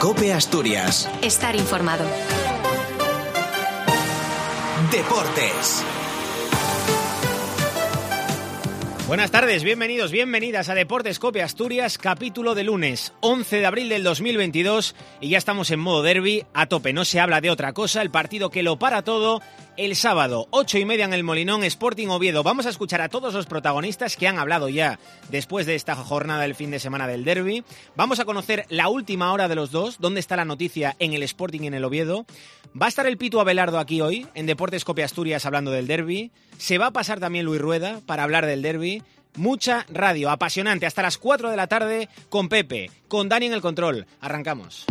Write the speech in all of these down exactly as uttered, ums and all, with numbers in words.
COPE Asturias. Estar informado. Deportes. Buenas tardes, bienvenidos, bienvenidas a Deportes COPE Asturias, capítulo de lunes, once de abril del dos mil veintidós, y ya estamos en modo derbi, a tope, no se habla de otra cosa, el partido que lo para todo, el sábado, ocho y media en el Molinón, Sporting Oviedo. Vamos a escuchar a todos los protagonistas que han hablado ya después de esta jornada del fin de semana del derbi. Vamos a conocer la última hora de los dos, dónde está la noticia en el Sporting y en el Oviedo. Va a estar el Pitu Abelardo aquí hoy, en Deportes COPE Asturias, hablando del derbi. Se va a pasar también Luis Rueda para hablar del derbi. Mucha radio, apasionante, hasta las cuatro de la tarde con Pepe, con Dani en el control. Arrancamos.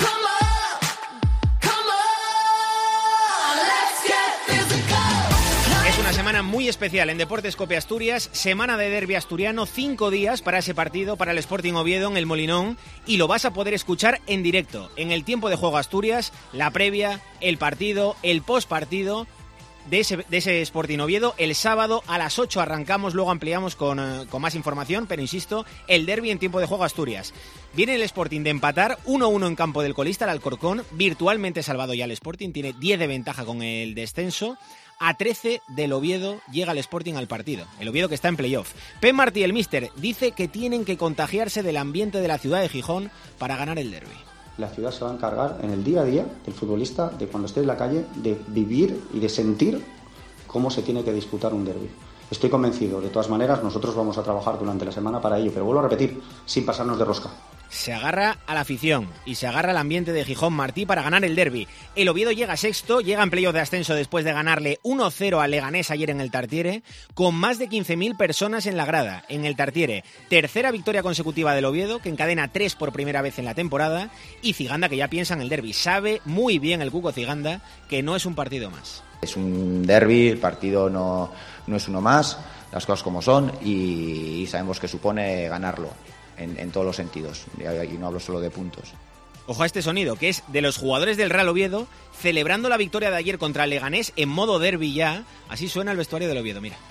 Es una semana muy especial en Deportes COPE Asturias, semana de derbi asturiano, cinco días para ese partido, para el Sporting Oviedo en el Molinón, y lo vas a poder escuchar en directo, en el tiempo de juego Asturias, la previa, el partido, el postpartido de ese, de ese Sporting Oviedo. El sábado a las ocho arrancamos, luego ampliamos con, uh, con más información, pero insisto, el derbi en tiempo de juego Asturias. Viene el Sporting de empatar uno uno en campo del colista, el Alcorcón, virtualmente salvado ya el Sporting, tiene diez de ventaja con el descenso. A trece del Oviedo llega el Sporting al partido, el Oviedo que está en playoff. Pep Martí, el míster, dice que tienen que contagiarse del ambiente de la ciudad de Gijón para ganar el derbi. La ciudad se va a encargar en el día a día del futbolista, de cuando esté en la calle, de vivir y de sentir cómo se tiene que disputar un derbi. Estoy convencido, de todas maneras, nosotros vamos a trabajar durante la semana para ello, pero vuelvo a repetir, sin pasarnos de rosca. Se agarra a la afición y se agarra al ambiente de Gijón Martí para ganar el derbi. El Oviedo llega sexto, llega en playoff de ascenso después de ganarle uno cero al Leganés ayer en el Tartiere, con más de quince mil personas en la grada, en el Tartiere. Tercera victoria consecutiva del Oviedo, que encadena tres por primera vez en la temporada, y Ciganda, que ya piensa en el derbi. Sabe muy bien el Cuco Ciganda que no es un partido más. Es un derbi, el partido no, no es uno más, las cosas como son, y, y sabemos que supone ganarlo. En, en todos los sentidos, y no hablo solo de puntos. Ojo a este sonido, que es de los jugadores del Real Oviedo celebrando la victoria de ayer contra el Leganés en modo derbi ya. Así suena el vestuario del Oviedo, mira.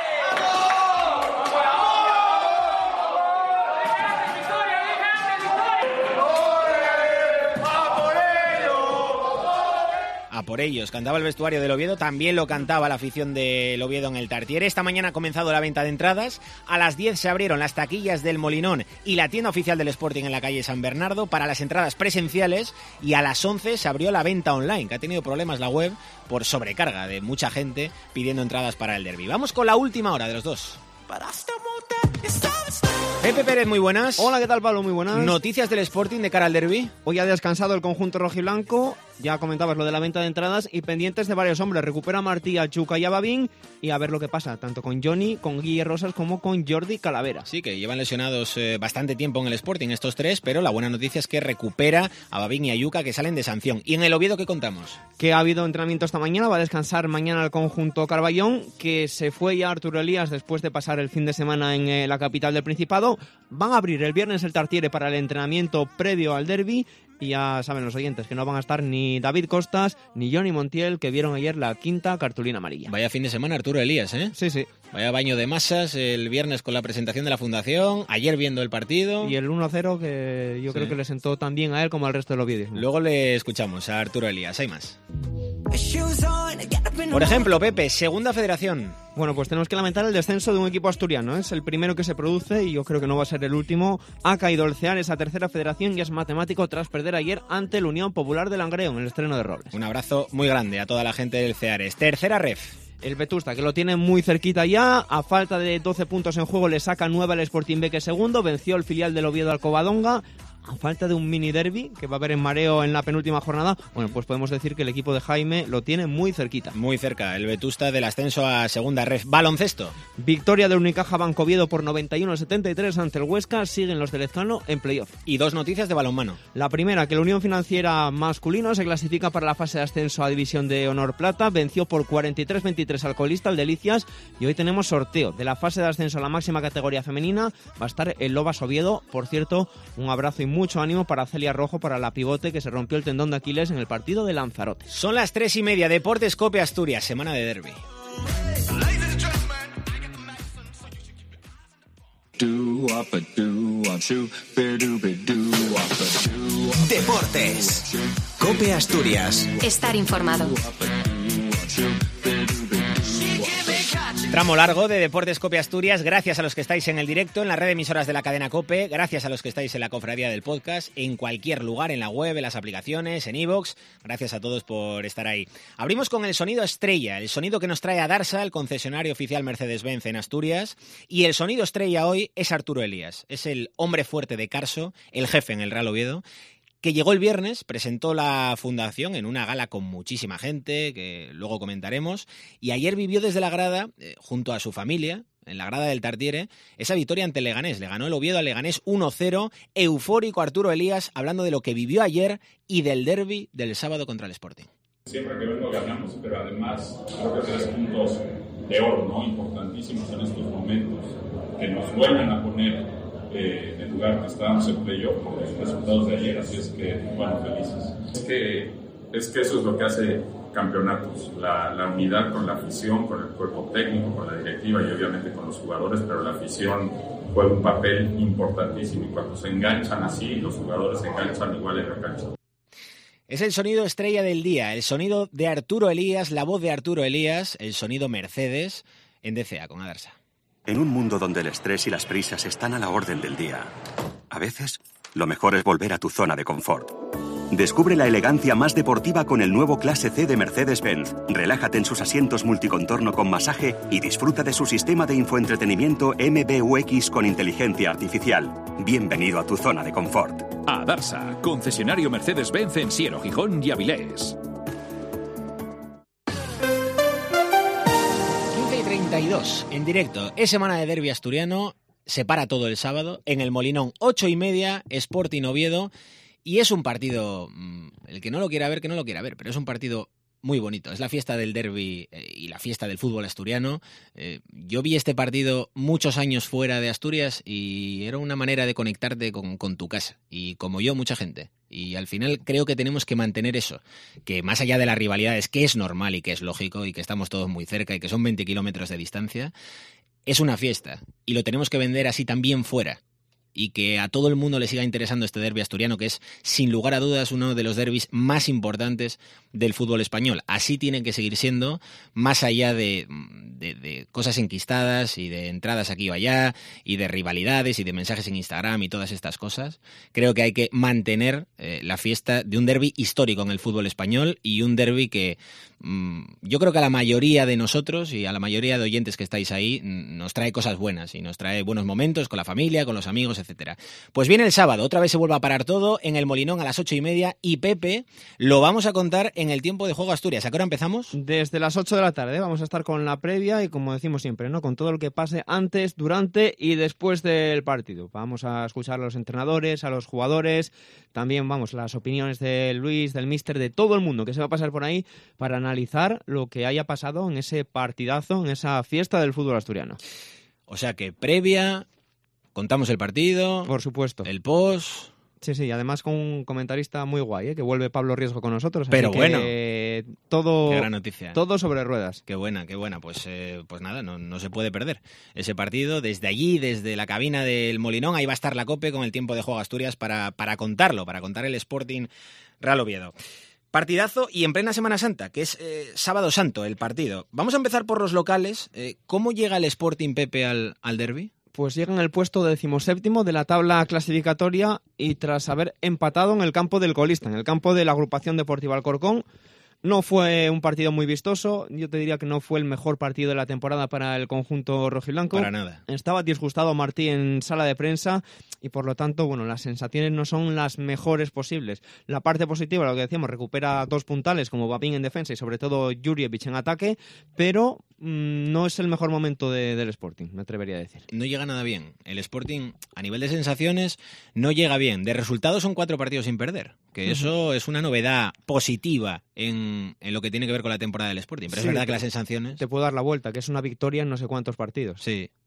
A por ellos, cantaba el vestuario del Oviedo, también lo cantaba la afición del Oviedo en el Tartiere. Esta mañana ha comenzado la venta de entradas, a las diez se abrieron las taquillas del Molinón y la tienda oficial del Sporting en la calle San Bernardo para las entradas presenciales, y a las once se abrió la venta online, que ha tenido problemas la web por sobrecarga de mucha gente pidiendo entradas para el derbi. Vamos con la última hora de los dos. Pepe Pérez, muy buenas. Hola, ¿qué tal, Pablo? Muy buenas. Noticias del Sporting de cara al derbi. Hoy ha descansado el conjunto rojiblanco, ya comentabas lo de la venta de entradas, y pendientes de varios hombres. Recupera Martí, a Chuca y a Babín, y a ver lo que pasa, tanto con Johnny, con Guille Rosas, como con Jordi Calavera. Sí, que llevan lesionados eh, bastante tiempo en el Sporting estos tres, pero la buena noticia es que recupera a Babín y a Yuca, que salen de sanción. ¿Y en el Oviedo qué contamos? Que ha habido entrenamiento esta mañana, va a descansar mañana el conjunto Carballón, que se fue ya Arturo Elías después de pasar el fin de semana en eh, la capital del Principado. Van a abrir el viernes el Tartiere para el entrenamiento previo al derbi, y ya saben los oyentes que no van a estar ni David Costas ni Johnny Montiel, que vieron ayer la quinta cartulina amarilla. Vaya fin de semana Arturo Elías, ¿eh? Sí, sí. Vaya baño de masas el viernes con la presentación de la fundación, ayer viendo el partido. Y el uno cero, que yo sí creo que le sentó tan bien a él como al resto de los vídeos. Luego le escuchamos a Arturo Elías, hay más. Por ejemplo, Pepe, segunda federación. Bueno, pues tenemos que lamentar el descenso de un equipo asturiano. Es el primero que se produce y yo creo que no va a ser el último. Ha caído el Cear, esa tercera federación, y es matemático tras perder ayer ante la Unión Popular de Langreo en el estreno de Robles. Un abrazo muy grande a toda la gente del Ceares. Tercera ref. El Vetusta, que lo tiene muy cerquita ya, a falta de doce puntos en juego le saca nueve al Sporting B, que es segundo, venció el filial del Oviedo al Covadonga. A falta de un mini derbi que va a haber en mareo en la penúltima jornada, bueno, pues podemos decir que el equipo de Jaime lo tiene muy cerquita. Muy cerca, el Vetusta del ascenso a segunda ref. Baloncesto. Victoria del Unicaja Banco Oviedo por noventa y uno a setenta y tres ante el Huesca, siguen los de Lezcano en playoff. Y dos noticias de balonmano. La primera, que la Unión Financiera masculino se clasifica para la fase de ascenso a División de Honor Plata, venció por cuarenta y tres veintitrés al colista, el Delicias, y hoy tenemos sorteo de la fase de ascenso a la máxima categoría femenina. Va a estar el Lobas Oviedo. Por cierto, un abrazo y mucho ánimo para Celia Rojo, para la pivote que se rompió el tendón de Aquiles en el partido de Lanzarote. Son las tres y media, Deportes COPE Asturias, semana de derbi. Deportes. COPE Asturias. Estar informado. Tramo largo de Deportes COPE Asturias, gracias a los que estáis en el directo, en la red de emisoras de la cadena COPE, gracias a los que estáis en la cofradía del podcast, en cualquier lugar, en la web, en las aplicaciones, en iVoox, gracias a todos por estar ahí. Abrimos con el sonido estrella, el sonido que nos trae a Darsa, el concesionario oficial Mercedes-Benz en Asturias, y el sonido estrella hoy es Arturo Elías, es el hombre fuerte de Carso, el jefe en el Real Oviedo, que llegó el viernes, presentó la fundación en una gala con muchísima gente, que luego comentaremos, y ayer vivió desde la grada, eh, junto a su familia, en la grada del Tartiere, esa victoria ante el Leganés. Le ganó el Oviedo al Leganés uno cero, eufórico Arturo Elías, hablando de lo que vivió ayer y del derbi del sábado contra el Sporting. Siempre que vengo ganamos, pero además creo que tres puntos de oro, ¿no? Importantísimos en estos momentos, que nos vuelven a poner Eh, en lugar que estábamos en playoff por los resultados de ayer, así es que, bueno, felices. Es que, es que eso es lo que hace campeonatos, la, la unidad con la afición, con el cuerpo técnico, con la directiva y obviamente con los jugadores, pero la afición juega un papel importantísimo y cuando se enganchan así, los jugadores se enganchan igual en la cancha. Es el sonido estrella del día, el sonido de Arturo Elías, la voz de Arturo Elías, el sonido Mercedes en D C A con Adarsa. En un mundo donde el estrés y las prisas están a la orden del día, a veces lo mejor es volver a tu zona de confort. Descubre la elegancia más deportiva con el nuevo Clase C de Mercedes-Benz. Relájate en sus asientos multicontorno con masaje y disfruta de su sistema de infoentretenimiento M B U X con inteligencia artificial. Bienvenido a tu zona de confort. Adarsa, concesionario Mercedes-Benz en Siero, Gijón y Avilés. treinta y dos en directo. Es semana de derbi asturiano. Se para todo el sábado. En el Molinón, ocho y media, Sporting Oviedo. Y es un partido, el que no lo quiera ver, que no lo quiera ver, pero es un partido muy bonito. Es la fiesta del derbi eh, y la fiesta del fútbol asturiano. Eh, yo vi este partido muchos años fuera de Asturias y era una manera de conectarte con, con tu casa. Y como yo, mucha gente. Y al final creo que tenemos que mantener eso, que más allá de las rivalidades, que es normal y que es lógico y que estamos todos muy cerca y que son veinte kilómetros de distancia, es una fiesta y lo tenemos que vender así también fuera. Y que a todo el mundo le siga interesando este derbi asturiano, que es, sin lugar a dudas, uno de los derbis más importantes del fútbol español. Así tiene que seguir siendo, más allá de, de, de cosas enquistadas y de entradas aquí o allá, y de rivalidades y de mensajes en Instagram y todas estas cosas. Creo que hay que mantener eh, la fiesta de un derbi histórico en el fútbol español y un derbi que mmm, yo creo que a la mayoría de nosotros y a la mayoría de oyentes que estáis ahí nos trae cosas buenas y nos trae buenos momentos con la familia, con los amigos, etcétera. Pues viene el sábado, otra vez se vuelve a parar todo en el Molinón a las ocho y media y Pepe lo vamos a contar en el tiempo de juego Asturias. ¿A qué hora empezamos? Desde las ocho de la tarde vamos a estar con la previa y, como decimos siempre, ¿no?, con todo lo que pase antes, durante y después del partido. Vamos a escuchar a los entrenadores, a los jugadores, también vamos las opiniones de Luis, del míster, de todo el mundo que se va a pasar por ahí para analizar lo que haya pasado en ese partidazo, en esa fiesta del fútbol asturiano. O sea que previa, contamos el partido, por supuesto, el post. Sí, sí, además con un comentarista muy guay, ¿eh?, que vuelve Pablo Riesgo con nosotros. Pero así bueno, que todo, qué gran noticia. Todo sobre ruedas. Qué buena, qué buena. Pues, eh, pues nada, no, no se puede perder ese partido. Desde allí, desde la cabina del Molinón, ahí va a estar la COPE con el tiempo de juego Asturias para, para contarlo, para contar el Sporting Real Oviedo. Partidazo y en plena Semana Santa, que es eh, Sábado Santo el partido. Vamos a empezar por los locales. Eh, ¿Cómo llega el Sporting, Pepe, al, al derbi? Pues llega en el puesto decimoséptimo de la tabla clasificatoria y tras haber empatado en el campo del colista, en el campo de la agrupación deportiva Alcorcón. No fue un partido muy vistoso, yo te diría que no fue el mejor partido de la temporada para el conjunto rojiblanco. Para nada. Estaba disgustado Martí en sala de prensa y por lo tanto, bueno, las sensaciones no son las mejores posibles. La parte positiva, lo que decíamos, recupera dos puntales como Babín en defensa y sobre todo Jurjevic en ataque, pero mmm, no es el mejor momento de, del Sporting, me atrevería a decir. No llega nada bien. El Sporting, a nivel de sensaciones, no llega bien. De resultados son cuatro partidos sin perder, que uh-huh. eso es una novedad positiva en en lo que tiene que ver con la temporada del Sporting, pero sí, es verdad que las sensaciones... Te puedo dar la vuelta, que es una victoria en no sé cuántos partidos. Sí,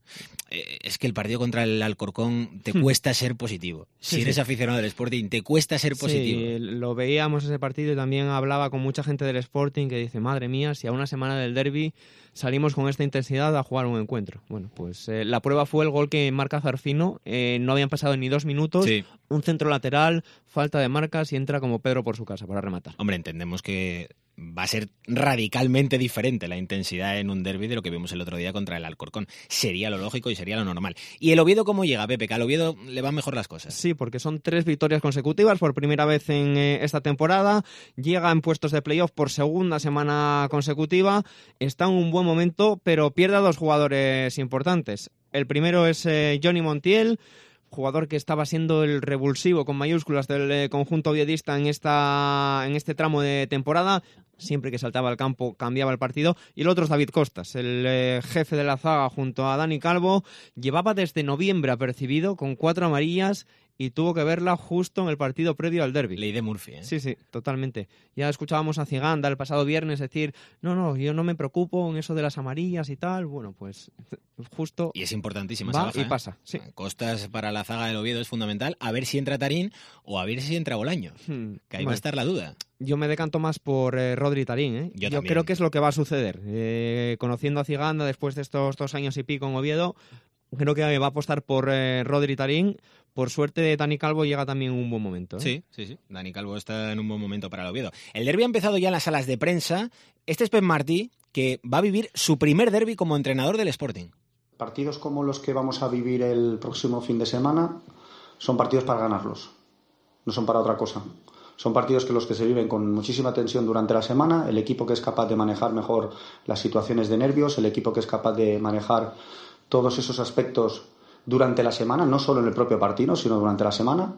Eh, es que el partido contra el Alcorcón te cuesta ser positivo. Si sí, eres sí. aficionado del Sporting, te cuesta ser positivo. Sí, lo veíamos ese partido y también hablaba con mucha gente del Sporting que dice, madre mía, si a una semana del derbi salimos con esta intensidad a jugar un encuentro. Bueno, pues eh, la prueba fue el gol que marca Zarfino, eh, no habían pasado ni dos minutos, sí. un centro lateral, falta de marcas y entra como Pedro por su casa para rematar. Hombre, entendemos que va a ser radicalmente diferente la intensidad en un derbi de lo que vimos el otro día contra el Alcorcón. Sería lo lógico y sería lo normal. ¿Y el Oviedo cómo llega, Pepe? Que al Oviedo le van mejor las cosas. Sí, porque son tres victorias consecutivas por primera vez en eh, esta temporada. Llega en puestos de playoff por segunda semana consecutiva. Está en un buen momento, pero pierde a dos jugadores importantes. El primero es eh, Johnny Montiel, jugador que estaba siendo el revulsivo con mayúsculas del eh, conjunto oviedista en, esta, en este tramo de temporada. Siempre que saltaba al campo cambiaba el partido. Y el otro es David Costas, el eh, jefe de la zaga junto a Dani Calvo. Llevaba desde noviembre apercibido con cuatro amarillas y tuvo que verla justo en el partido previo al derbi. Ley de Murphy, ¿eh? Sí, sí, totalmente. Ya escuchábamos a Ciganda el pasado viernes decir, no, no, yo no me preocupo en eso de las amarillas y tal. Bueno, pues justo... Y es importantísima va esa baja, y ¿eh? pasa, sí. Costas para la zaga del Oviedo es fundamental. A ver si entra Tarín o a ver si entra Bolaños. Hmm, que ahí bueno. va a estar la duda. Yo me decanto más por eh, Rodri Tarín, ¿eh? Yo, Yo creo que es lo que va a suceder. Eh, conociendo a Ciganda después de estos dos años y pico en Oviedo, creo que va a apostar por eh, Rodri Tarín. Por suerte, Dani Calvo llega también en un buen momento, ¿eh? Sí, sí, sí. Dani Calvo está en un buen momento para el Oviedo. El derbi ha empezado ya en las salas de prensa. Este es Pep Martí, que va a vivir su primer derbi como entrenador del Sporting. Partidos como los que vamos a vivir el próximo fin de semana son partidos para ganarlos. No son para otra cosa. Son partidos que los que se viven con muchísima tensión durante la semana. El equipo que es capaz de manejar mejor las situaciones de nervios, el equipo que es capaz de manejar todos esos aspectos durante la semana, no solo en el propio partido, sino durante la semana.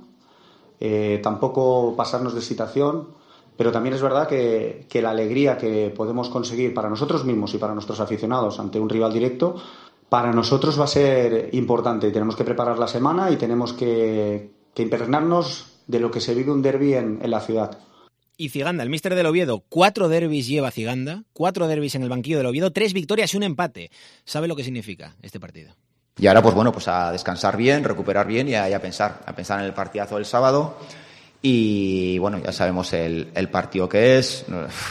Eh, tampoco pasarnos de excitación, pero también es verdad que, que la alegría que podemos conseguir para nosotros mismos y para nuestros aficionados ante un rival directo, para nosotros va a ser importante. Tenemos que preparar la semana y tenemos que, que impregnarnos de lo que se vive un derbi en, en la ciudad. Y Ciganda, el míster del Oviedo, cuatro derbis lleva Ciganda, cuatro derbis en el banquillo del Oviedo, tres victorias y un empate. ¿Sabe lo que significa este partido? Y ahora, pues bueno, pues a descansar bien, recuperar bien y a, y a pensar, a pensar en el partidazo del sábado. Y bueno, ya sabemos el, el partido que es.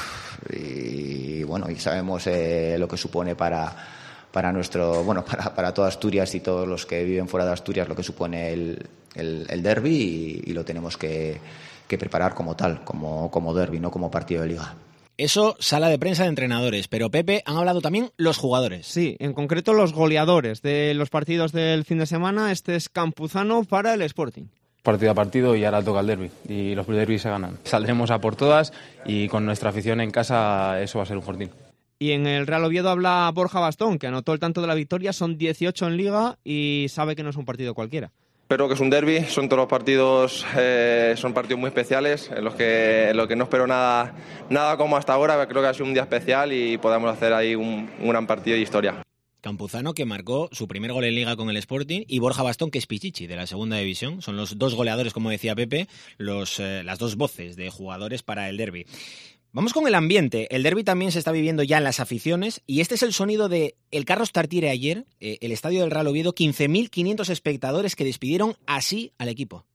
Y bueno, y sabemos eh, lo que supone para, para nuestro, bueno, para, para toda Asturias y todos los que viven fuera de Asturias, lo que supone el, el, el derbi y, y lo tenemos que, que preparar como tal, como, como derbi, no como partido de liga. Eso, sala de prensa de entrenadores, pero Pepe, han hablado también los jugadores. Sí, en concreto los goleadores de los partidos del fin de semana. Este es Campuzano para el Sporting. Partido a partido y ahora toca el derbi y los derbis se ganan. Saldremos a por todas y con nuestra afición en casa eso va a ser un fortín. Y en el Real Oviedo habla Borja Bastón, que anotó el tanto de la victoria, son dieciocho en Liga y sabe que no es un partido cualquiera. Espero que es un derbi, son todos los partidos, eh, son partidos muy especiales, en los que, en los que no espero nada, nada como hasta ahora. Creo que ha sido un día especial y podamos hacer ahí un, un gran partido de historia. Campuzano, que marcó su primer gol en Liga con el Sporting, y Borja Bastón, que es Pichichi, de la segunda división. Son los dos goleadores, como decía Pepe, los, eh, las dos voces de jugadores para el derbi. Vamos con el ambiente. El derbi también se está viviendo ya en las aficiones y este es el sonido de el Carlos Tartiere ayer, eh, el estadio del Real Oviedo, quince mil quinientos espectadores que despidieron así al equipo.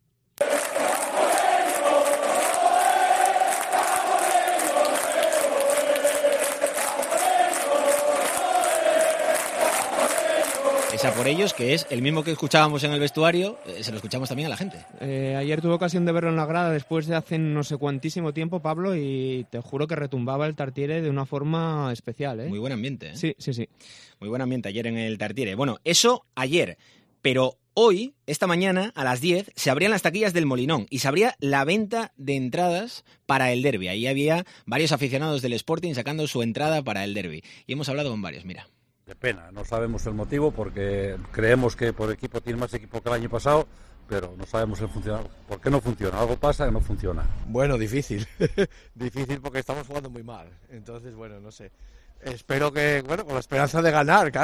A por ellos, que es el mismo que escuchábamos en el vestuario, eh, se lo escuchamos también a la gente. Eh, ayer tuve ocasión de verlo en la grada después de hace no sé cuantísimo tiempo, Pablo, y te juro que retumbaba el Tartiere de una forma especial, ¿eh? Muy buen ambiente, ¿eh? Sí, sí, sí. Muy buen ambiente ayer en el Tartiere. Bueno, eso ayer, pero hoy, esta mañana, a las diez, se abrían las taquillas del Molinón y se abría la venta de entradas para el derbi. Ahí había varios aficionados del Sporting sacando su entrada para el derbi. Y hemos hablado con varios, mira. De pena, no sabemos el motivo porque creemos que por equipo tiene más equipo que el año pasado, pero no sabemos el funcionamiento. ¿Por qué no funciona? Algo pasa que no funciona. Bueno, difícil. Difícil porque estamos jugando muy mal. Entonces, bueno, no sé. Espero que, bueno, con la esperanza de ganar, claro.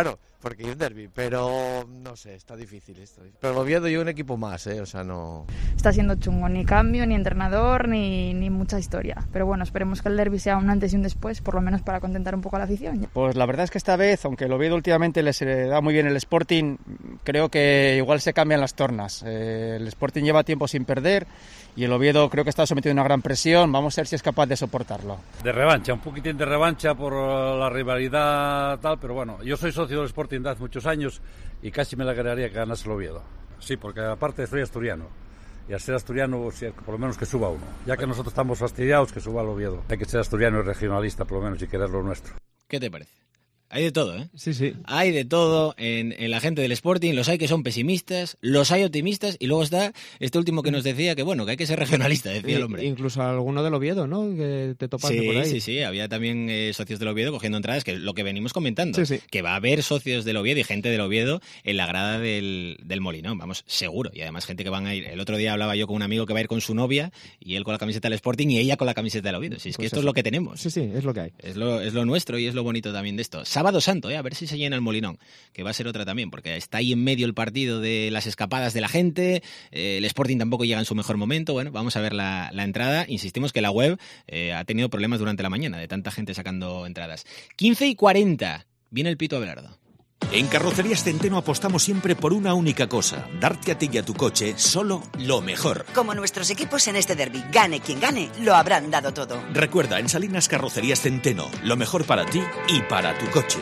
porque hay un derbi, pero no sé, está difícil esto. Pero el Oviedo y un equipo más, ¿eh? O sea, no... Está siendo chungo, ni cambio, ni entrenador, ni, ni mucha historia. Pero bueno, esperemos que el derbi sea un antes y un después, por lo menos para contentar un poco a la afición. Pues la verdad es que esta vez, aunque el Oviedo últimamente les da muy bien el Sporting, creo que igual se cambian las tornas. Eh, el Sporting lleva tiempo sin perder y el Oviedo creo que está sometido a una gran presión. Vamos a ver si es capaz de soportarlo. De revancha, un poquitín de revancha por la rivalidad tal, pero bueno, yo soy socio del Sporting de hace muchos años y casi me alegraría que ganase el Oviedo. Sí, porque aparte soy asturiano y al ser asturiano, por lo menos que suba uno. Ya que nosotros estamos fastidiados, que suba el Oviedo. Hay que ser asturiano y regionalista, por lo menos, y querer lo nuestro. ¿Qué te parece? Hay de todo, ¿eh? Sí, sí. Hay de todo en, en la gente del Sporting. Los hay que son pesimistas, los hay optimistas y luego está este último que nos decía que, bueno, que hay que ser regionalista, decía el hombre. Incluso alguno del Oviedo, ¿no? Que te topaste sí, por ahí. Sí, sí, había también eh, socios del Oviedo cogiendo entradas, que es lo que venimos comentando. Sí, sí. Que va a haber socios del Oviedo y gente del Oviedo en la grada del, del Molinón, vamos, seguro. Y además gente que van a ir. El otro día hablaba yo con un amigo que va a ir con su novia y él con la camiseta del Sporting y ella con la camiseta del Oviedo. Si es que Pues esto eso. es lo que tenemos. Sí, sí, es lo que hay. Es lo, es lo nuestro y es lo bonito también de esto. Sábado Santo, ¿eh? A ver si se llena el Molinón, que va a ser otra también, porque está ahí en medio el partido de las escapadas de la gente, eh, el Sporting tampoco llega en su mejor momento. Bueno, vamos a ver la, la entrada. Insistimos que la web eh, ha tenido problemas durante la mañana, de tanta gente sacando entradas. quince y cuarenta, viene el Pito Abelardo. En Carrocerías Centeno apostamos siempre por una única cosa, darte a ti y a tu coche solo lo mejor. Como nuestros equipos en este derbi, gane quien gane, lo habrán dado todo. Recuerda, en Salinas Carrocerías Centeno, lo mejor para ti y para tu coche.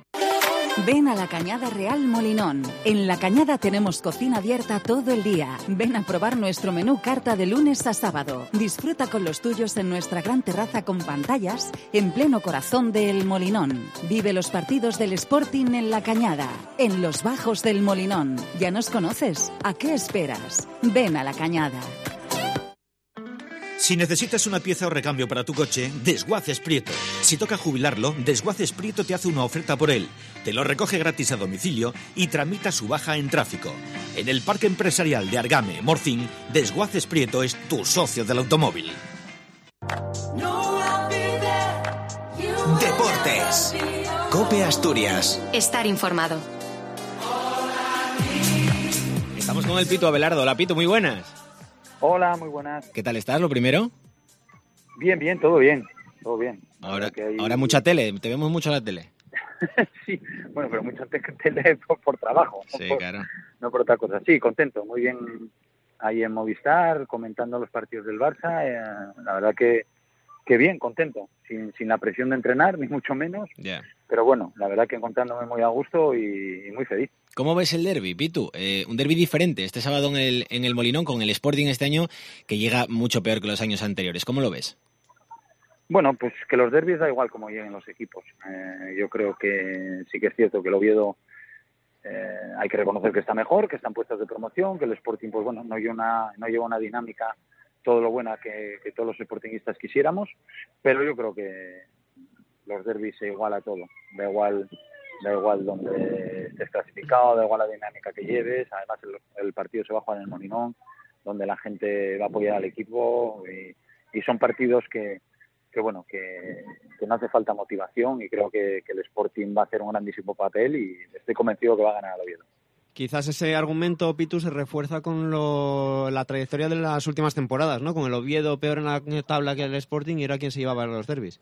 Ven a la Cañada Real Molinón. En la Cañada tenemos cocina abierta todo el día. Ven a probar nuestro menú carta de lunes a sábado. Disfruta con los tuyos en nuestra gran terraza con pantallas en pleno corazón del Molinón. Vive los partidos del Sporting en la Cañada, en los bajos del Molinón. ¿Ya nos conoces? ¿A qué esperas? Ven a la Cañada. Si necesitas una pieza o recambio para tu coche, Desguaces Prieto. Si toca jubilarlo, Desguaces Prieto te hace una oferta por él. Te lo recoge gratis a domicilio y tramita su baja en tráfico. En el Parque Empresarial de Argame, Morcín, Desguaces Prieto es tu socio del automóvil. Deportes. COPE Asturias. Estar informado. Estamos con el Pito Abelardo. Hola, Pito, muy buenas. Hola, muy buenas. ¿Qué tal estás, lo primero? Bien, bien, todo bien, todo bien. Ahora, que hay... ahora mucha tele, te vemos mucho en la tele. Sí, bueno, pero mucha tele por, por trabajo, sí, no, por, claro. no por otra cosa. Sí, contento, muy bien ahí en Movistar, comentando los partidos del Barça. Eh, la verdad que, que bien, contento, sin, sin la presión de entrenar, ni mucho menos. Yeah. Pero bueno, la verdad que encontrándome muy a gusto y, y muy feliz. ¿Cómo ves el derbi, Pitu? Eh, un derbi diferente este sábado en el, en el Molinón con el Sporting este año, que llega mucho peor que los años anteriores. ¿Cómo lo ves? Bueno, pues que los derbis da igual cómo lleguen los equipos. Eh, yo creo que sí que es cierto que el Oviedo eh, hay que reconocer que está mejor, que están puestos de promoción, que el Sporting, pues bueno, no lleva una, no lleva una dinámica todo lo buena que, que todos los sportingistas quisiéramos, pero yo creo que los derbis se iguala todo. Da igual... Da igual donde estés clasificado, da igual la dinámica que lleves. Además, el, el partido se va a jugar en el Molinón, donde la gente va a apoyar al equipo. Y, y son partidos que, que bueno, que, que no hace falta motivación. Y creo que, que el Sporting va a hacer un grandísimo papel y estoy convencido que va a ganar al Oviedo. Quizás ese argumento, Pitu, se refuerza con lo, la trayectoria de las últimas temporadas, ¿no? Con el Oviedo peor en la tabla que el Sporting y era quien se llevaba a los derbis.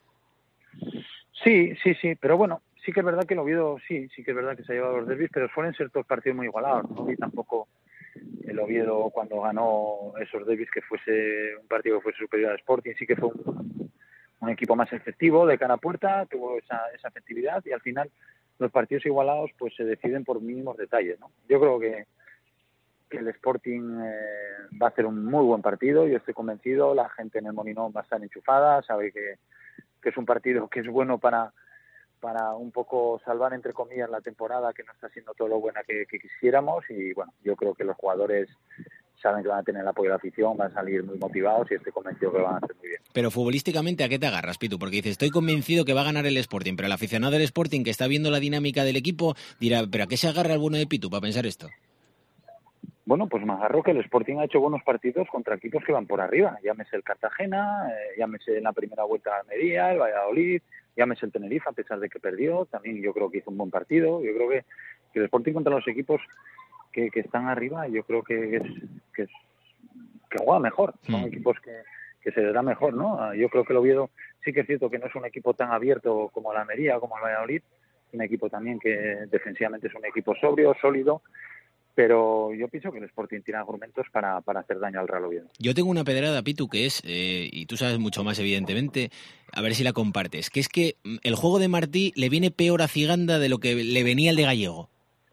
Sí, sí, sí, pero bueno, sí que es verdad que el Oviedo, sí, sí que es verdad que se ha llevado los derbis, pero suelen ser todos partidos muy igualados, ¿no? Y tampoco el Oviedo cuando ganó esos derbis que fuese un partido que fuese superior al Sporting, sí que fue un, un equipo más efectivo de cara a puerta, tuvo esa, esa efectividad y al final los partidos igualados pues se deciden por mínimos detalles, ¿no? Yo creo que, que el Sporting eh, va a hacer un muy buen partido, yo estoy convencido, la gente en el Molinón va a estar enchufada, sabe que, que es un partido que es bueno para para un poco salvar, entre comillas, la temporada que no está siendo todo lo buena que, que quisiéramos y, bueno, yo creo que los jugadores saben que van a tener el apoyo de la afición, van a salir muy motivados y estoy convencido que van a hacer muy bien. Pero futbolísticamente, ¿a qué te agarras, Pitu? Porque dices, estoy convencido que va a ganar el Sporting, pero el aficionado del Sporting que está viendo la dinámica del equipo dirá, ¿pero a qué se agarra el bueno de Pitu para pensar esto? Bueno, pues me agarro que el Sporting ha hecho buenos partidos contra equipos que van por arriba, llámese el Cartagena, eh, llámese en la primera vuelta a Almería, el Valladolid, llámese el Tenerife, a pesar de que perdió, también yo creo que hizo un buen partido. Yo creo que, que el Sporting contra los equipos que, que están arriba, yo creo que es que, es, que juega mejor, son mm. equipos que, que se les da mejor, ¿no? Yo creo que el Oviedo sí que es cierto que no es un equipo tan abierto como la Almería o como el Valladolid, es un equipo también que defensivamente es un equipo sobrio, sólido, pero yo pienso que el Sporting tiene argumentos para, para hacer daño al Real Oviedo. Yo tengo una pedrada, Pitu, que es, eh, y tú sabes mucho más evidentemente, a ver si la compartes, que es que el juego de Martí le viene peor a Ciganda de lo que le venía el de Gallego.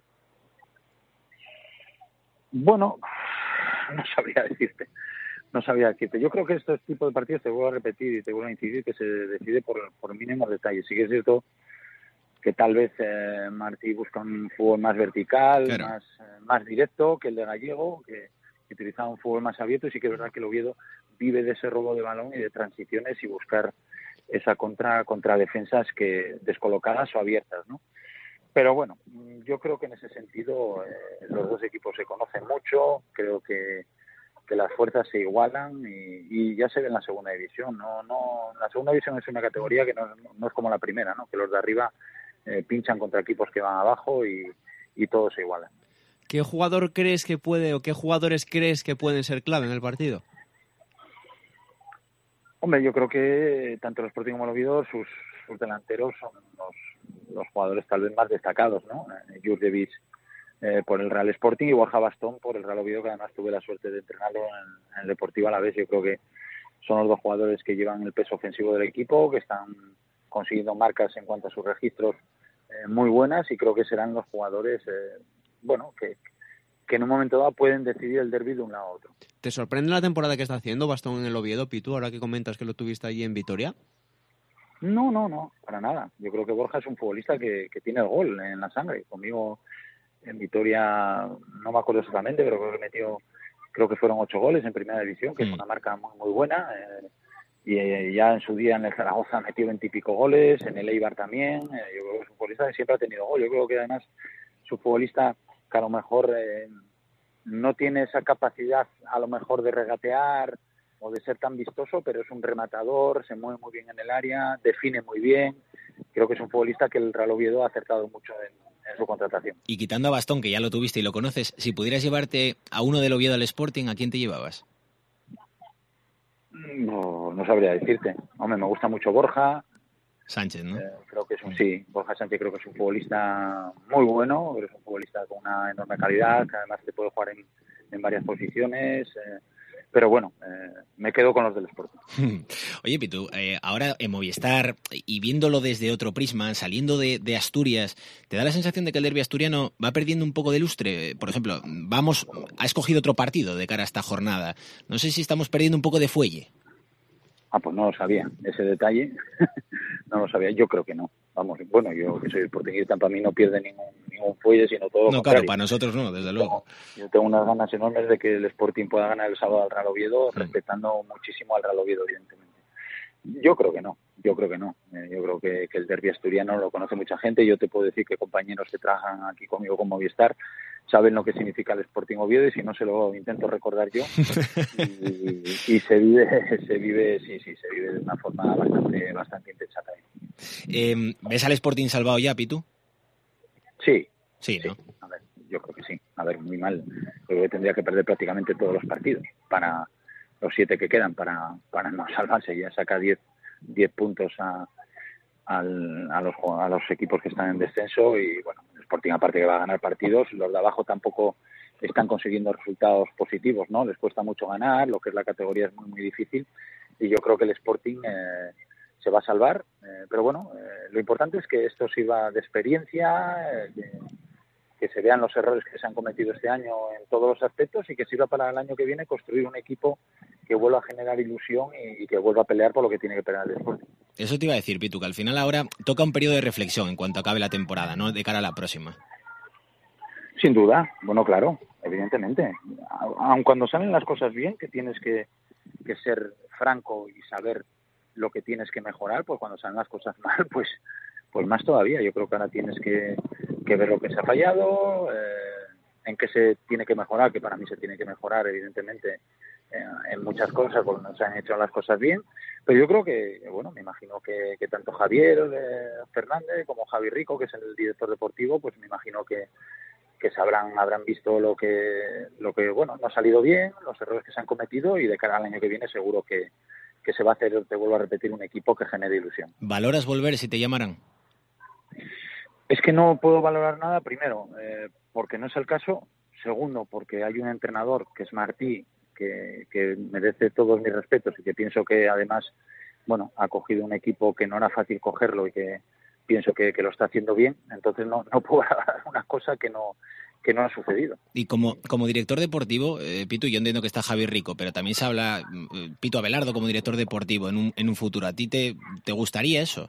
Bueno, no sabría decirte, no sabría decirte. Yo creo que estos tipos de partidos, te vuelvo a repetir y te vuelvo a incidir, que se decide por, por mínimos detalles. Sí que es cierto que tal vez eh, Martí busca un fútbol más vertical, claro. más, eh, más directo que el de Gallego, que, que utilizaba un fútbol más abierto, y sí que es verdad que el Oviedo vive de ese robo de balón y de transiciones y buscar esa contra, contra defensas que descolocadas o abiertas, ¿no? Pero bueno, yo creo que en ese sentido eh, los dos equipos se conocen mucho, creo que, que las fuerzas se igualan y, y ya se ve en la segunda división. No, no, la segunda división es una categoría que no, no es como la primera, ¿no? Que los de arriba Eh, pinchan contra equipos que van abajo y, y todos se igualan. ¿Qué jugador crees que puede o qué jugadores crees que pueden ser clave en el partido? Hombre, yo creo que tanto el Sporting como el Oviedo, sus, sus delanteros son los, los jugadores tal vez más destacados, ¿no? Eh, Jurjevic eh, por el Real Sporting y Borja Bastón por el Real Oviedo, que además tuve la suerte de entrenarlo en, en el Deportivo Alavés. Yo creo que son los dos jugadores que llevan el peso ofensivo del equipo, que están consiguiendo marcas en cuanto a sus registros eh, muy buenas, y creo que serán los jugadores eh, bueno que, que en un momento dado pueden decidir el derbi de un lado a otro. ¿Te sorprende la temporada que está haciendo Bastón en el Oviedo, Pitu, ahora que comentas que lo tuviste allí en Vitoria? No, no, no, para nada. Yo creo que Borja es un futbolista que, que tiene el gol en la sangre. Conmigo en Vitoria no me acuerdo exactamente, pero creo que metió, creo que fueron ocho goles en primera división, que mm. es una marca muy, muy buena. Eh, y ya en su día en el Zaragoza metió veintipico goles, en el Eibar también. Eh, yo creo que es un futbolista que siempre ha tenido gol. Yo creo que además es un futbolista que a lo mejor eh, no tiene esa capacidad a lo mejor de regatear o de ser tan vistoso, pero es un rematador, se mueve muy bien en el área, define muy bien. Creo que es un futbolista que el Real Oviedo ha acertado mucho en, en su contratación. Y quitando a Bastón, que ya lo tuviste y lo conoces, si pudieras llevarte a uno del Oviedo al Sporting, ¿a quién te llevabas? No, no sabría decirte. Hombre, me gusta mucho Borja. Sánchez, ¿no? Eh, creo que es un sí. Borja Sánchez creo que es un futbolista muy bueno, pero es un futbolista con una enorme calidad, que además te puede jugar en, en varias posiciones. Eh, pero bueno, eh, me quedo con los del Sporting. Oye, Pitu, eh, ahora en Movistar, y viéndolo desde otro prisma, saliendo de, de Asturias, ¿te da la sensación de que el derbi asturiano va perdiendo un poco de lustre? Por ejemplo, vamos, ha escogido otro partido de cara a esta jornada. No sé si estamos perdiendo un poco de fuelle. Ah, pues no lo sabía, ese detalle no lo sabía, yo creo que no. Vamos, bueno, yo que soy sportinguista, para mí no pierde ningún, ningún fuelle, sino todo lo No, contrario. claro, para nosotros no, desde luego. Yo tengo unas ganas enormes de que el Sporting pueda ganar el sábado al Real Oviedo, mm. respetando muchísimo al Real Oviedo, evidentemente. Yo creo que no, yo creo que no. Eh, yo creo que, que el derbi asturiano lo conoce mucha gente. Yo te puedo decir que compañeros que trabajan aquí conmigo con Movistar saben lo que significa el Sporting Oviedo, y si no se lo intento recordar yo. y, y se vive, se vive, sí, sí, se vive de una forma bastante, bastante intensa también. Eh, ¿Ves al Sporting salvado ya, Pitu? Sí. Sí, ¿no? Sí. A ver, yo creo que sí. A ver, muy mal. Creo que tendría que perder prácticamente todos los partidos para los siete que quedan para, para no salvarse. Ya saca diez puntos a, al, a, los, a los equipos que están en descenso, y bueno, el Sporting aparte que va a ganar partidos, los de abajo tampoco están consiguiendo resultados positivos, ¿no? Les cuesta mucho ganar, lo que es la categoría es muy muy difícil, y yo creo que el Sporting eh, se va a salvar, eh, pero bueno, eh, lo importante es que esto sirva de experiencia, eh, que, que se vean los errores que se han cometido este año en todos los aspectos, y que sirva para el año que viene construir un equipo que vuelva a generar ilusión y, y que vuelva a pelear por lo que tiene que pelear el Sporting. Eso te iba a decir, Pitu, que al final ahora toca un periodo de reflexión en cuanto acabe la temporada, ¿no? De cara a la próxima. Sin duda, bueno, claro, evidentemente. Aun cuando salen las cosas bien, que tienes que, que ser franco y saber lo que tienes que mejorar, pues cuando salen las cosas mal, pues pues más todavía. Yo creo que ahora tienes que, que ver lo que se ha fallado, eh, en qué se tiene que mejorar, que para mí se tiene que mejorar, evidentemente, eh, en muchas cosas, porque no se han hecho las cosas bien, Pero yo creo que, bueno, me imagino que, que tanto Javier eh, Fernández como Javi Rico, que es el director deportivo, pues me imagino que, que sabrán, habrán visto lo que, lo que, bueno, no ha salido bien, los errores que se han cometido, y de cara al año que viene seguro que, que se va a hacer, te vuelvo a repetir, un equipo que genere ilusión. ¿Valoras volver si te llamaran? Es que no puedo valorar nada, primero, eh, porque no es el caso, segundo, porque hay un entrenador que es Martí, que, que merece todos mis respetos y que pienso que además, bueno, ha cogido un equipo que no era fácil cogerlo y que pienso que, que lo está haciendo bien, entonces no, no puedo valorar una cosa que no que no ha sucedido. Y como, como director deportivo, eh, Pitu, yo entiendo que está Javi Rico, pero también se habla eh, Pitu Abelardo como director deportivo en un, en un futuro. ¿A ti te, te gustaría eso?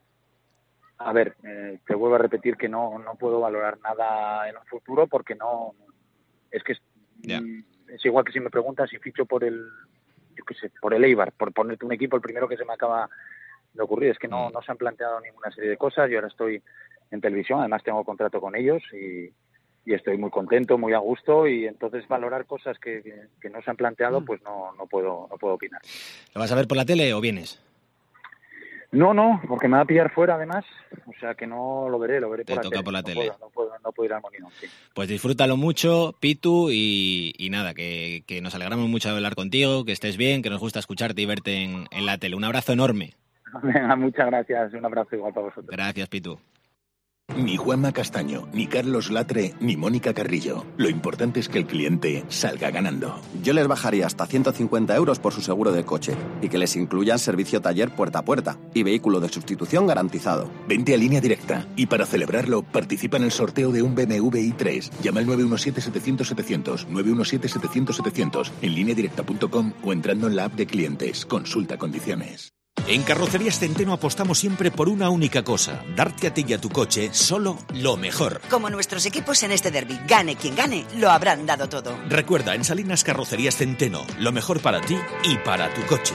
A ver, eh, te vuelvo a repetir que no, no puedo valorar nada en un futuro porque no... Es que es, yeah. es igual que si me preguntas si ficho por el, yo qué sé, por el Eibar, por ponerte un equipo, el primero que se me acaba de ocurrir. Es que no, no se han planteado ninguna serie de cosas. Yo ahora estoy en televisión, además tengo contrato con ellos y, y estoy muy contento, muy a gusto, y entonces valorar cosas que, que, que no se han planteado, pues no, no puedo, no puedo opinar. ¿Lo vas a ver por la tele o vienes? No, no, porque me va a pillar fuera además, o sea que no lo veré, lo veré Te por la toca tele. por la no tele. Puedo, no, puedo, no puedo ir al Molinón, sí. Pues disfrútalo mucho, Pitu, y, y nada, que, que nos alegramos mucho de hablar contigo, que estés bien, que nos gusta escucharte y verte en, en la tele. Un abrazo enorme. Venga, muchas gracias, un abrazo igual para vosotros. Gracias, Pitu. Ni Juanma Castaño, ni Carlos Latre, ni Mónica Carrillo. Lo importante es que el cliente salga ganando. Yo les bajaría hasta ciento cincuenta euros por su seguro de coche y que les incluyan servicio taller puerta a puerta y vehículo de sustitución garantizado. Vente a Línea Directa y para celebrarlo participa en el sorteo de un B M W i tres. Llama al nueve uno siete setecientos setecientos, nueve uno siete setecientos setecientos en línea directa punto com o entrando en la app de clientes. Consulta condiciones. En Carrocerías Centeno apostamos siempre por una única cosa: darte a ti y a tu coche solo lo mejor. Como nuestros equipos en este derbi, gane quien gane, lo habrán dado todo. Recuerda, en Salinas Carrocerías Centeno, lo mejor para ti y para tu coche.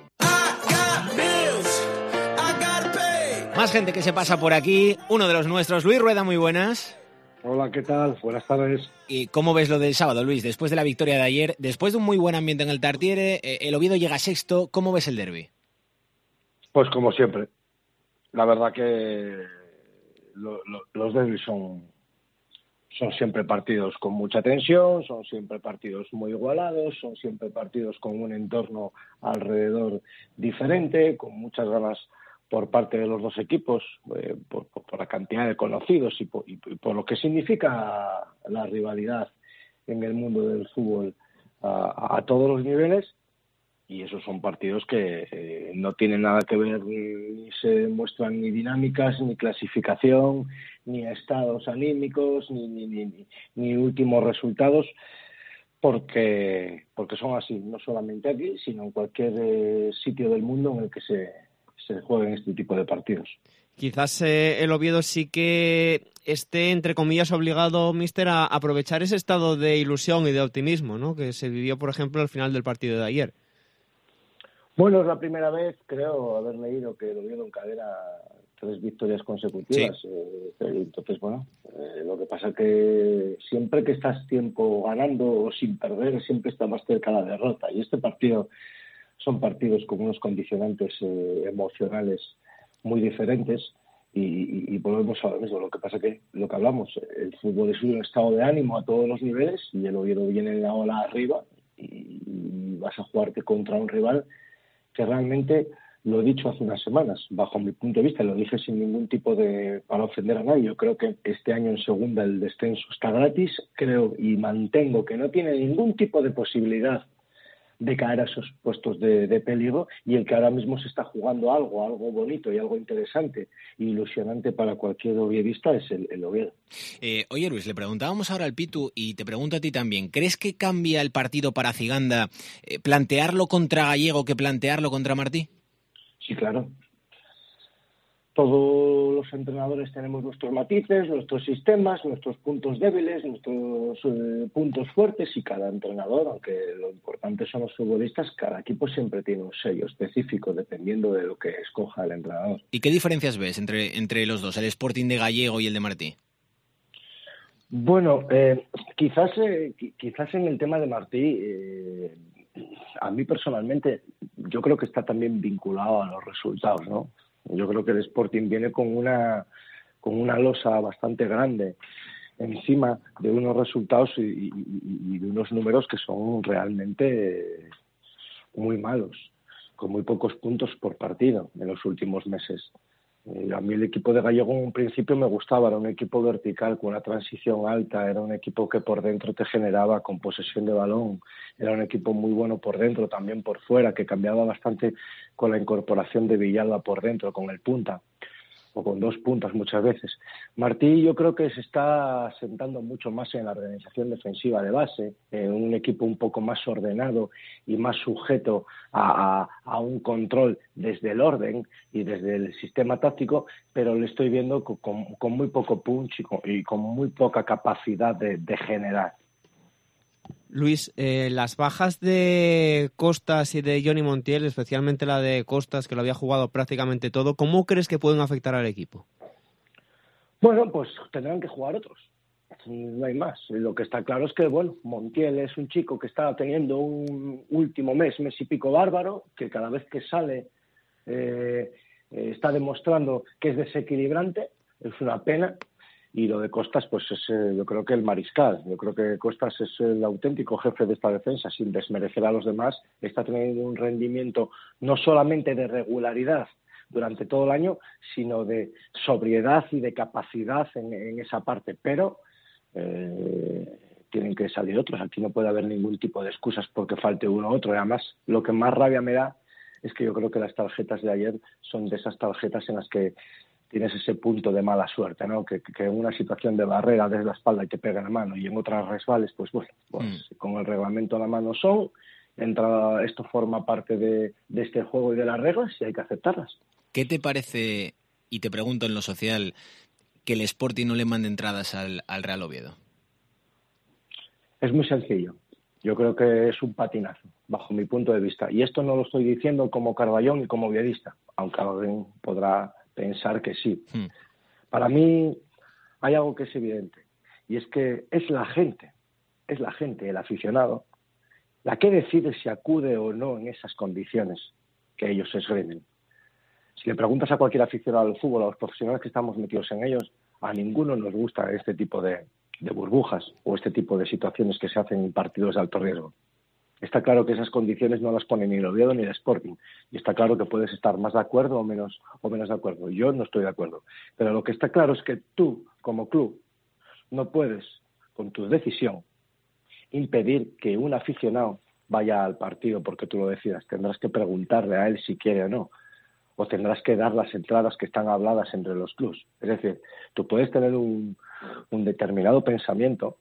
Más gente que se pasa por aquí, uno de los nuestros, Luis Rueda, muy buenas. Hola, ¿qué tal? Buenas tardes. ¿Y cómo ves lo del sábado, Luis? Después de la victoria de ayer, después de un muy buen ambiente en el Tartiere, el Oviedo llega sexto, ¿cómo ves el derbi? Pues como siempre, la verdad que lo, lo, los derbis son, son siempre partidos con mucha tensión, son siempre partidos muy igualados, son siempre partidos con un entorno alrededor diferente, con muchas ganas por parte de los dos equipos, eh, por, por, por la cantidad de conocidos y por, y por lo que significa la rivalidad en el mundo del fútbol a, a todos los niveles. Y esos son partidos que eh, no tienen nada que ver, ni, ni se muestran ni dinámicas, ni clasificación, ni estados anímicos, ni, ni, ni, ni últimos resultados, porque, porque son así, no solamente aquí, sino en cualquier eh, sitio del mundo en el que se, se jueguen este tipo de partidos. Quizás eh, el Oviedo sí que esté, entre comillas, obligado, míster, a aprovechar ese estado de ilusión y de optimismo, ¿no?, que se vivió, por ejemplo, al final del partido de ayer. Bueno, es la primera vez, creo, haber leído que el Oviedo encadena tres victorias consecutivas. Sí. Eh, entonces, bueno, eh, lo que pasa es que siempre que estás tiempo ganando o sin perder, siempre está más cerca la derrota. Y este partido son partidos con unos condicionantes eh, emocionales muy diferentes y, y, y volvemos a lo mismo. Lo que pasa es que, lo que hablamos, el fútbol es un estado de ánimo a todos los niveles y el Oviedo viene en la ola arriba y, y vas a jugarte contra un rival que realmente, lo he dicho hace unas semanas, bajo mi punto de vista, lo dije sin ningún tipo de, para ofender a nadie, yo creo que este año en segunda el descenso está gratis, creo y mantengo que no tiene ningún tipo de posibilidad de caer a esos puestos de, de peligro, y el que ahora mismo se está jugando algo, algo bonito y algo interesante e ilusionante para cualquier oviedista es el, el Oviedo. Eh, oye, Luis, le preguntábamos ahora al Pitu y te pregunto a ti también, ¿crees que cambia el partido para Ciganda eh, plantearlo contra Gallego que plantearlo contra Martí? Sí, claro. Todos los entrenadores tenemos nuestros matices, nuestros sistemas, nuestros puntos débiles, nuestros eh, puntos fuertes, y cada entrenador, aunque lo importante son los futbolistas, cada equipo siempre tiene un sello específico dependiendo de lo que escoja el entrenador. ¿Y qué diferencias ves entre, entre los dos, el Sporting de Gallego y el de Martí? Bueno, eh, quizás, eh, quizás en el tema de Martí, eh, a mí personalmente yo creo que está también vinculado a los resultados, ¿no? Yo creo que el Sporting viene con una con una losa bastante grande encima de unos resultados y, y, y de unos números que son realmente muy malos, con muy pocos puntos por partido en los últimos meses. Eh, a mí el equipo de Gallego en un principio me gustaba, era un equipo vertical con una transición alta, era un equipo que por dentro te generaba con posesión de balón, era un equipo muy bueno por dentro, también por fuera, que cambiaba bastante con la incorporación de Villalba por dentro, con el punta, o con dos puntas muchas veces. Martí yo creo que se está sentando mucho más en la organización defensiva de base, en un equipo un poco más ordenado y más sujeto a, a, a un control desde el orden y desde el sistema táctico, pero le estoy viendo con, con, con muy poco punch y con, y con muy poca capacidad de, de generar. Luis, eh, las bajas de Costas y de Johnny Montiel, especialmente la de Costas, que lo había jugado prácticamente todo, ¿cómo crees que pueden afectar al equipo? Bueno, pues tendrán que jugar otros, no hay más. Lo que está claro es que, bueno, Montiel es un chico que está teniendo un último mes, mes y pico bárbaro, que cada vez que sale eh, eh, está demostrando que es desequilibrante, es una pena. Y lo de Costas, pues es eh, yo creo que el mariscal. Yo creo que Costas es el auténtico jefe de esta defensa, sin desmerecer a los demás. Está teniendo un rendimiento no solamente de regularidad durante todo el año, sino de sobriedad y de capacidad en, en esa parte. Pero eh, tienen que salir otros. Aquí no puede haber ningún tipo de excusas porque falte uno u otro. Y además, lo que más rabia me da es que yo creo que las tarjetas de ayer son de esas tarjetas en las que tienes ese punto de mala suerte, ¿no? Que, que en una situación de barrera desde la espalda y te pega en la mano y en otras resbales, pues bueno, pues mm. con el reglamento a la mano son, entra, esto forma parte de, de este juego y de las reglas y hay que aceptarlas. ¿Qué te parece, y te pregunto en lo social, que el Sporting no le mande entradas al, al Real Oviedo? Es muy sencillo. Yo creo que es un patinazo, bajo mi punto de vista. Y esto no lo estoy diciendo como Carballón y como oviedista, aunque alguien podrá pensar que sí. Hmm. Para mí hay algo que es evidente, y es que es la gente, es la gente, el aficionado, la que decide si acude o no en esas condiciones que ellos esgrimen. Si le preguntas a cualquier aficionado al fútbol, a los profesionales que estamos metidos en ellos, a ninguno nos gusta este tipo de, de burbujas o este tipo de situaciones que se hacen en partidos de alto riesgo. Está claro que esas condiciones no las pone ni el Oviedo ni el Sporting. Y está claro que puedes estar más de acuerdo o menos, o menos de acuerdo. Yo no estoy de acuerdo. Pero lo que está claro es que tú, como club, no puedes, con tu decisión, impedir que un aficionado vaya al partido porque tú lo decidas. Tendrás que preguntarle a él si quiere o no. O tendrás que dar las entradas que están habladas entre los clubs. Es decir, tú puedes tener un, un determinado pensamiento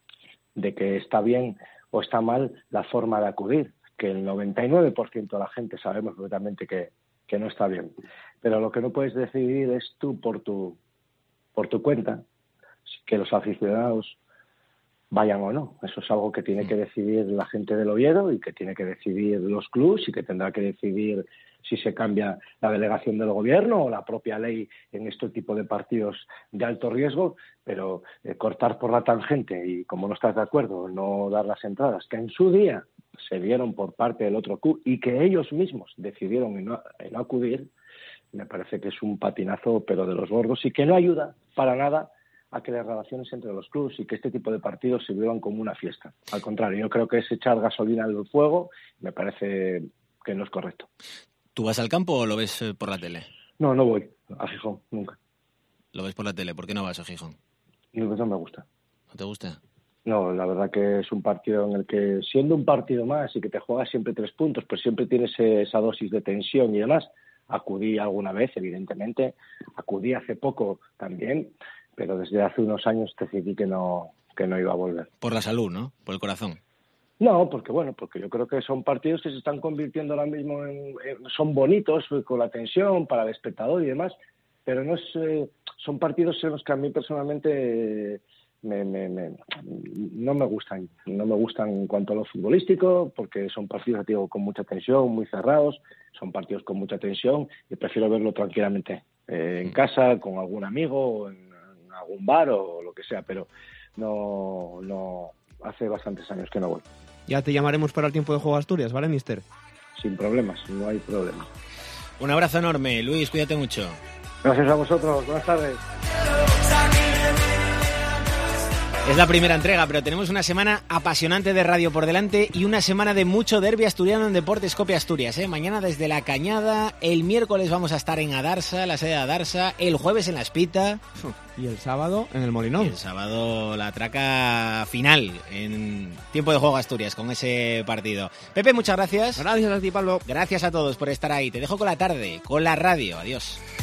de que está bien o está mal la forma de acudir, que el noventa y nueve por ciento de la gente sabemos perfectamente que, que no está bien. Pero lo que no puedes decidir es tú por tu, por tu cuenta que los aficionados vayan o no. Eso es algo que tiene que decidir la gente del Oviedo y que tiene que decidir los clubs y que tendrá que decidir si se cambia la delegación del gobierno o la propia ley en este tipo de partidos de alto riesgo, pero eh, cortar por la tangente y, como no estás de acuerdo, no dar las entradas que en su día se dieron por parte del otro club y que ellos mismos decidieron en no, en no acudir, me parece que es un patinazo pero de los gordos y que no ayuda para nada a que las relaciones entre los clubes y que este tipo de partidos se vivan como una fiesta. Al contrario, yo creo que es echar gasolina al fuego, me parece que no es correcto. ¿Tú vas al campo o lo ves por la tele? No, no voy a Gijón, nunca. ¿Lo ves por la tele? ¿Por qué no vas a Gijón? No, no me gusta. ¿No te gusta? No, la verdad que es un partido en el que, siendo un partido más y que te juegas siempre tres puntos, pues siempre tienes esa dosis de tensión y demás. Acudí alguna vez, evidentemente. Acudí hace poco también, pero desde hace unos años decidí que no, que no iba a volver. Por la salud, ¿no? Por el corazón. No, porque bueno, porque yo creo que son partidos que se están convirtiendo ahora mismo en, en son bonitos con la tensión para el espectador y demás, pero no es, eh, son partidos en los que a mí personalmente me, me, me, no me gustan, no me gustan en cuanto a lo futbolístico, porque son partidos, digo, con mucha tensión, muy cerrados, son partidos con mucha tensión y prefiero verlo tranquilamente eh, en casa, con algún amigo, o en, en algún bar o lo que sea, pero no, no, hace bastantes años que no voy. Ya te llamaremos para el tiempo de juego Asturias, ¿vale, mister? sin problemas, no hay problema. Un abrazo enorme, Luis, cuídate mucho. Gracias a vosotros, buenas tardes. Es la primera entrega, pero tenemos una semana apasionante de radio por delante y una semana de mucho derbi asturiano en Deportes Cope Asturias. ¿eh? Mañana desde La Cañada, el miércoles vamos a estar en Adarsa, la sede de Adarsa, el jueves en La Espita. Y el sábado en el Molinón. Y el sábado la traca final en tiempo de juego Asturias con ese partido. Pepe, muchas gracias. Gracias a ti, Pablo. Gracias a todos por estar ahí. Te dejo con la tarde, con la radio. Adiós.